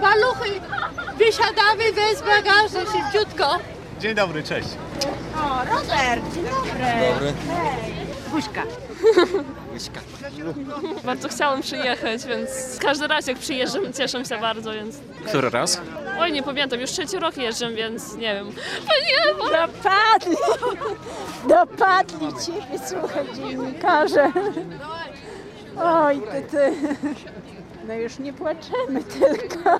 Maluchy, wysiadamy bez bagażu, szybciutko. Dzień dobry, cześć. O, Robert, dzień dobry. Dobry. Buźka. Łyżka. Bardzo chciałam przyjechać, więc każdy raz jak przyjeżdżam cieszę się bardzo, więc... Który raz? Oj, nie pamiętam, już 3. rok jeżdżam, więc nie wiem. Nie, bo... Dopadli ciebie, słuchaj, dziennikarze. Oj, ty. No już nie płaczemy tylko.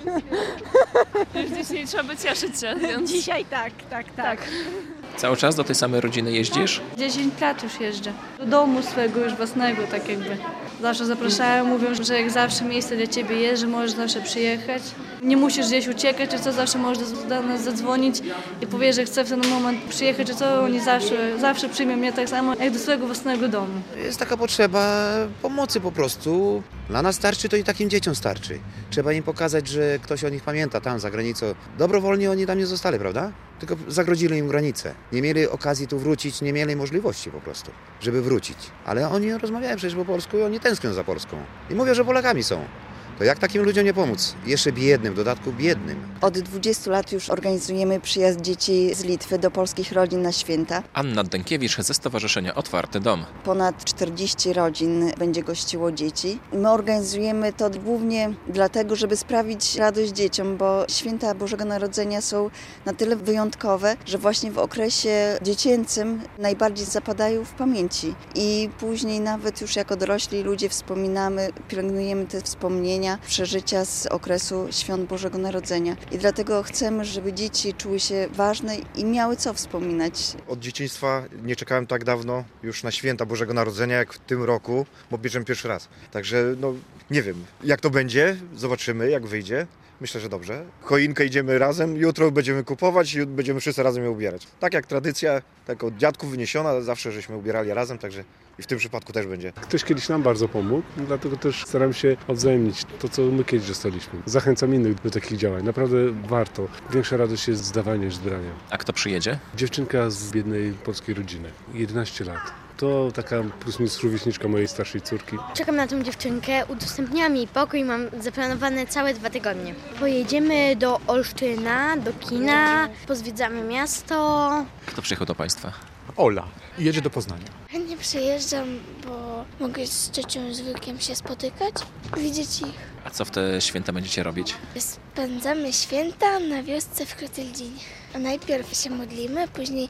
Już dzisiaj trzeba cieszyć się, więc... Dzisiaj tak. Cały czas do tej samej rodziny jeździsz? 10 lat już jeżdżę. Do domu swojego już własnego, tak jakby. Zawsze zapraszają, mówią, że jak zawsze miejsce dla ciebie jest, że możesz zawsze przyjechać. Nie musisz gdzieś uciekać, czy co, zawsze możesz do nas zadzwonić i powiedzieć, że chcę w ten moment przyjechać, czy co, oni zawsze przyjmą mnie tak samo jak do swojego własnego domu. Jest taka potrzeba pomocy po prostu. Dla nas starczy, to i takim dzieciom starczy. Trzeba im pokazać, że ktoś o nich pamięta tam za granicą. Dobrowolnie oni tam nie zostali, prawda? Tylko zagrodzili im granice. Nie mieli okazji tu wrócić, nie mieli możliwości po prostu, żeby wrócić. Ale oni rozmawiają przecież po polsku i oni tęsknią za Polską. I mówią, że Polakami są. To jak takim ludziom nie pomóc? Jeszcze biednym, w dodatku biednym. Od 20 lat już organizujemy przyjazd dzieci z Litwy do polskich rodzin na święta. Anna Dękiewicz ze Stowarzyszenia Otwarty Dom. Ponad 40 rodzin będzie gościło dzieci. My organizujemy to głównie dlatego, żeby sprawić radość dzieciom, bo święta Bożego Narodzenia są na tyle wyjątkowe, że właśnie w okresie dziecięcym najbardziej zapadają w pamięci. I później nawet już jako dorośli ludzie wspominamy, pielęgnujemy te wspomnienia, przeżycia z okresu Świąt Bożego Narodzenia. I dlatego chcemy, żeby dzieci czuły się ważne i miały co wspominać. Od dzieciństwa nie czekałem tak dawno już na święta Bożego Narodzenia jak w tym roku, bo bierzemy pierwszy raz. Także nie wiem jak to będzie, zobaczymy jak wyjdzie. Myślę, że dobrze. Choinkę idziemy razem, jutro będziemy kupować i będziemy wszyscy razem ją ubierać. Tak jak tradycja, tak od dziadków wyniesiona, zawsze żeśmy ubierali razem, także i w tym przypadku też będzie. Ktoś kiedyś nam bardzo pomógł, dlatego też staram się odwzajemnić to, co my kiedyś dostaliśmy. Zachęcam innych do takich działań. Naprawdę warto. Większa radość jest z dawania niż z brania. A kto przyjedzie? Dziewczynka z biednej polskiej rodziny. 11 lat. To taka plus minus rówieśniczka mojej starszej córki. Czekam na tą dziewczynkę, udostępniłam jej pokój, mam zaplanowane całe 2 tygodnie. Pojedziemy do Olsztyna, do kina, pozwiedzamy miasto. Kto przyjechał do Państwa? Ola, jedzie do Poznania. Chętnie przyjeżdżam, bo mogę z ciocią i z wujkiem się spotykać, widzieć ich. A co w te święta będziecie robić? Spędzamy święta na wiosce w Krotyldzinie. A najpierw się modlimy, później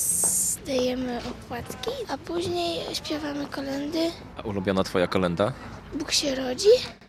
rozdajemy opłatki, a później śpiewamy kolędy. A ulubiona Twoja kolenda? Bóg się rodzi.